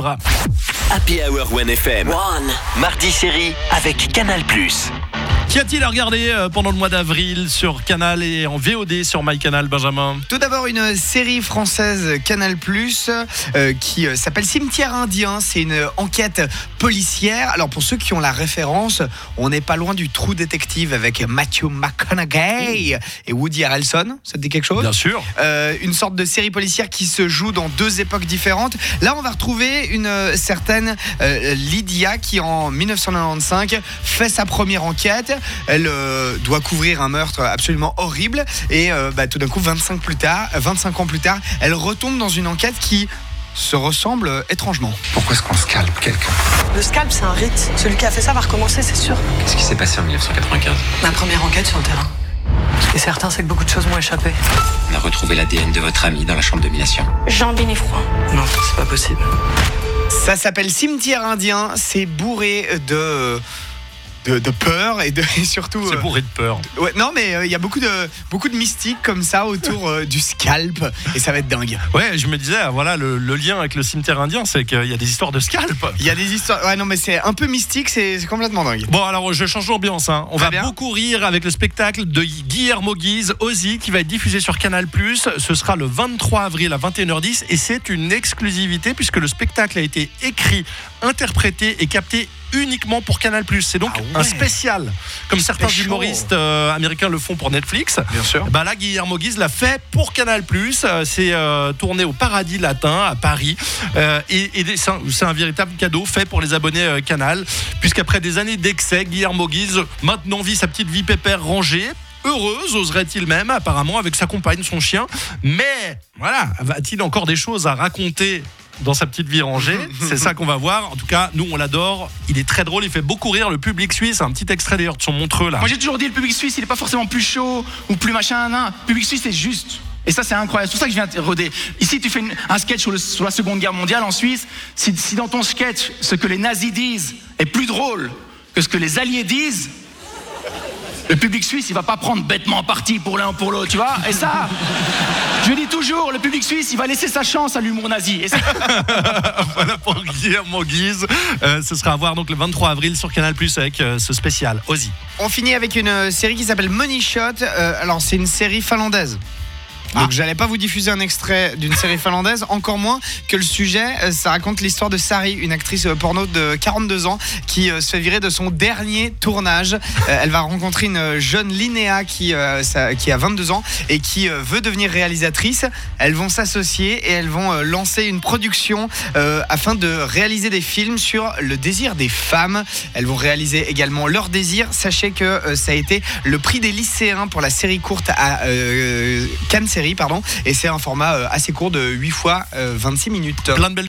suivre. Happy Hour 1FM. Mardi série avec Canal+. Qu'y a-t-il à regarder pendant le mois d'avril sur Canal et en VOD sur MyCanal, Benjamin? Tout d'abord, une série française Canal+, qui s'appelle Cimetière Indien. C'est une enquête policière. Alors, pour ceux qui ont la référence, on n'est pas loin du True Detective avec Matthew McConaughey et Woody Harrelson. Ça te dit quelque chose? Bien sûr. Une sorte de série policière qui se joue dans deux époques différentes. Là, on va retrouver une certaine Lydia qui, en 1995, fait sa première enquête. Elle doit couvrir un meurtre absolument horrible et tout d'un coup 25 ans plus tard, elle retombe dans une enquête qui se ressemble étrangement. Pourquoi est-ce qu'on scalpe quelqu'un? Le scalp, c'est un rite. Celui qui a fait ça va recommencer, c'est sûr. Qu'est-ce qui s'est passé en 1995? Ma première enquête sur le terrain. Ce qui est certain, c'est que beaucoup de choses m'ont échappé. On a retrouvé l'ADN de votre ami dans la chambre de domination. Jean Bénéfroid. Non, c'est pas possible. Ça s'appelle Cimetière Indien. C'est bourré de peur et surtout. C'est bourré de peur. Ouais, non, mais il y a beaucoup de mystique comme ça autour du scalp et ça va être dingue. Ouais, je me disais, voilà, le lien avec le cimetière indien, c'est qu'il y a des histoires de scalp. Il y a des histoires. Ouais, non, mais c'est un peu mystique, c'est complètement dingue. Bon, alors je change d'ambiance. On va bien. beaucoup rire avec le spectacle de Guillermo Guise, Ozzy, qui va être diffusé sur Canal+. Ce sera le 23 avril à 21h10 et c'est une exclusivité puisque le spectacle a été écrit, interprété et capté uniquement pour Canal+. C'est donc un spécial, comme certains humoristes américains le font pour Netflix. Bien sûr. Là, Guillermo Guise l'a fait pour Canal+. C'est tourné au Paradis Latin à Paris. Et c'est un véritable cadeau fait pour les abonnés Canal, puisqu'après des années d'excès, Guillermo Guise maintenant vit sa petite vie pépère rangée. Heureuse, oserait-il même, apparemment, avec sa compagne, son chien. Mais, voilà, va-t-il encore des choses à raconter dans sa petite vie rangée? C'est ça qu'on va voir. En tout cas, nous, on l'adore. Il est très drôle, il fait beaucoup rire le public suisse. Un petit extrait d'ailleurs de son Montreux, là. Moi, j'ai toujours dit, le public suisse, il est pas forcément plus chaud ou plus machin. Non. Le public suisse, c'est juste. Et ça, c'est incroyable. C'est pour ça que je viens roder. Ici, tu fais un sketch sur la Seconde Guerre mondiale en Suisse. Si dans ton sketch, ce que les nazis disent est plus drôle que ce que les alliés disent, le public suisse, il va pas prendre bêtement parti pour l'un ou pour l'autre, tu vois. Et ça, je dis toujours, le public suisse, il va laisser sa chance à l'humour nazi. Et ça... Voilà pour Guillermo Guise. Ce sera à voir donc le 23 avril sur Canal+ avec ce spécial Ozzy. On finit avec une série qui s'appelle Money Shot. Alors, c'est une série finlandaise. Donc j'allais pas vous diffuser un extrait d'une série finlandaise, encore moins que le sujet. Ça raconte l'histoire de Sari, une actrice porno de 42 ans qui se fait virer de son dernier tournage. Elle va rencontrer une jeune Linnea qui a 22 ans et qui veut devenir réalisatrice. Elles vont s'associer et elles vont lancer une production afin de réaliser des films sur le désir des femmes. Elles vont réaliser également leur désir. Sachez que ça a été le prix des lycéens pour la série courte à Cannes Série, et c'est un format assez court de 8 fois 26 minutes. Plein de belles